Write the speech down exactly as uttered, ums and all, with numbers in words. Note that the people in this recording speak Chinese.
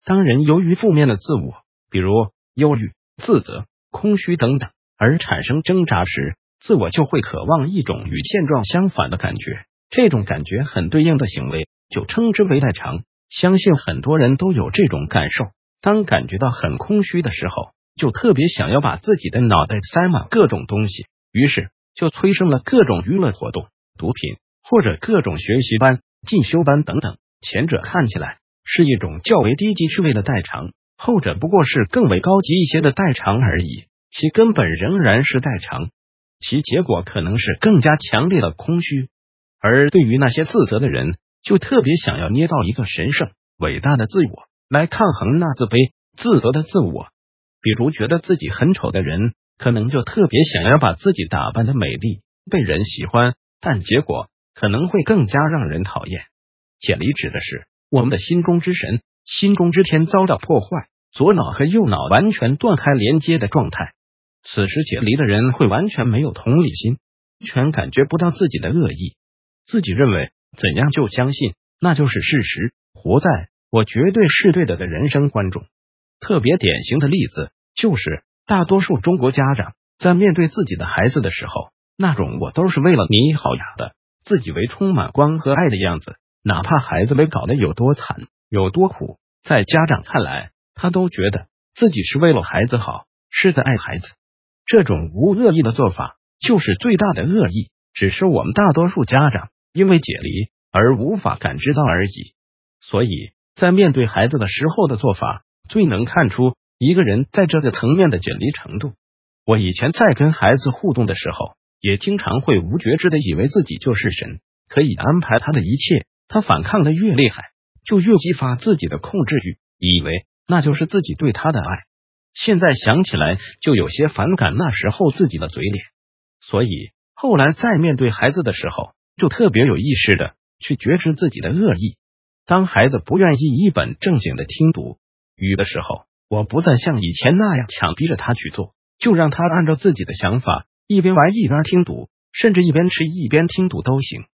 当人由于负面的自我，比如忧郁、自责、空虚等等，而产生挣扎时，自我就会渴望一种与现状相反的感觉，这种感觉很对应的行为就称之为代偿。相信很多人都有这种感受，当感觉到很空虚的时候，就特别想要把自己的脑袋塞满各种东西，于是就催生了各种娱乐活动、毒品或者各种学习班、进修班等等。前者看起来是一种较为低级趣味的代偿，后者不过是更为高级一些的代偿而已，其根本仍然是代偿，其结果可能是更加强烈的空虚。而对于那些自责的人，就特别想要捏造一个神圣伟大的自我来抗衡那自卑自责的自我。比如觉得自己很丑的人，可能就特别想要把自己打扮的美丽，被人喜欢，但结果可能会更加让人讨厌。解离指的是我们的心中之神、心中之天遭到破坏，左脑和右脑完全断开连接的状态。此时解离的人会完全没有同理心，全感觉不到自己的恶意，自己认为怎样就相信那就是事实，活在我绝对是对的的人生观中。特别典型的例子就是大多数中国家长在面对自己的孩子的时候，那种我都是为了你好呀的自以为充满光和爱的样子，哪怕孩子被搞得有多惨有多苦，在家长看来他都觉得自己是为了孩子好，是在爱孩子。这种无恶意的做法就是最大的恶意，只是我们大多数家长因为解离而无法感知到而已。所以在面对孩子的时候的做法，最能看出一个人在这个层面的解离程度。我以前在跟孩子互动的时候，也经常会无觉知的以为自己就是神，可以安排他的一切，他反抗的越厉害，就越激发自己的控制欲，以为那就是自己对他的爱。现在想起来就有些反感那时候自己的嘴脸，所以后来在面对孩子的时候，就特别有意识的去觉知自己的恶意。当孩子不愿意一本正经的听读语的时候，我不再像以前那样强逼着他去做，就让他按照自己的想法一边玩一边听读，甚至一边吃一边听读都行。